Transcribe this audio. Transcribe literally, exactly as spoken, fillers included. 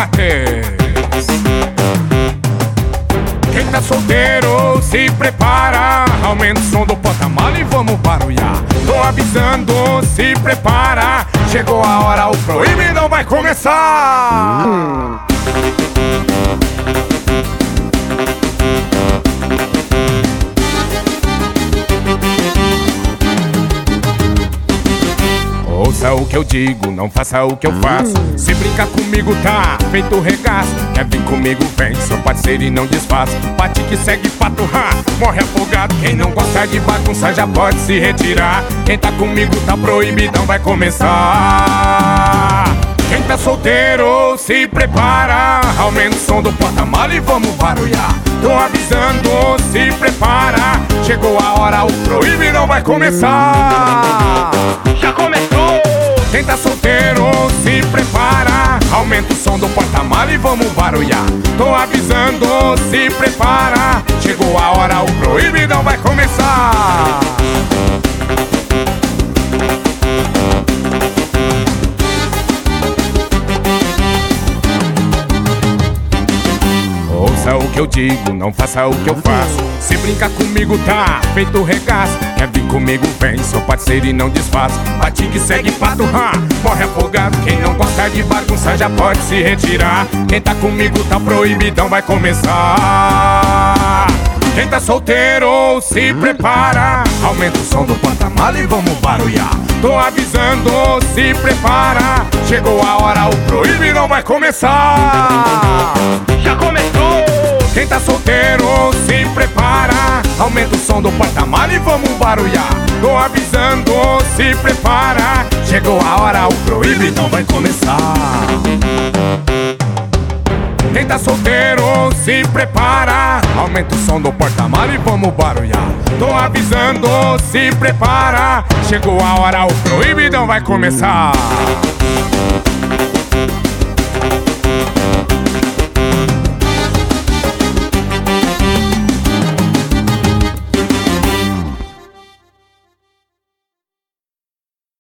Matheus. Quem tá solteiro se prepara, aumenta o som do porta-mala e vamos barulhar. Tô avisando, se prepara, chegou a hora, o proibidão vai começar. hum. Ouça o que eu digo, não faça o que eu faço. Se brincar comigo tá feito regaço. Quer vir comigo vem, sou parceiro e não desfaço. Bate que segue pato, ha, morre afogado. Quem não gosta de bagunça já pode se retirar. Quem tá comigo tá proibidão, vai começar. Quem tá solteiro se prepara, aumenta o som do porta-mala e vamos barulhar. Tô avisando, se prepara, chegou a hora, o proibidão vai começar. Já começou! Quem tá solteiro se prepara, aumenta o som do porta-mala e vamos barulhar. Tô avisando, se prepara, chegou a hora, o proibidão vai começar. Ouça o que eu digo, não faça o que eu faço. Se brincar comigo tá feito regaço. Quer vir comigo vem, sou parceiro e não desfaço. Bate que segue pato, ha, morre afogado. Quem não gosta de bagunça já pode se retirar. Quem tá comigo tá proibidão, vai começar. Quem tá solteiro se prepara, aumenta o som do porta-mala e vamos barulhar. Tô avisando, se prepara, chegou a hora, o proibidão vai começar. Já começou! Quem tá solteiro se prepara, aumenta o som do porta-mala e vamos barulhar. Tô avisando, se prepara, chegou a hora, o proibidão vai começar. Quem tá solteiro se prepara, aumenta o som do porta-mala e vamos barulhar. Tô avisando, se prepara, chegou a hora, o proibidão vai começar.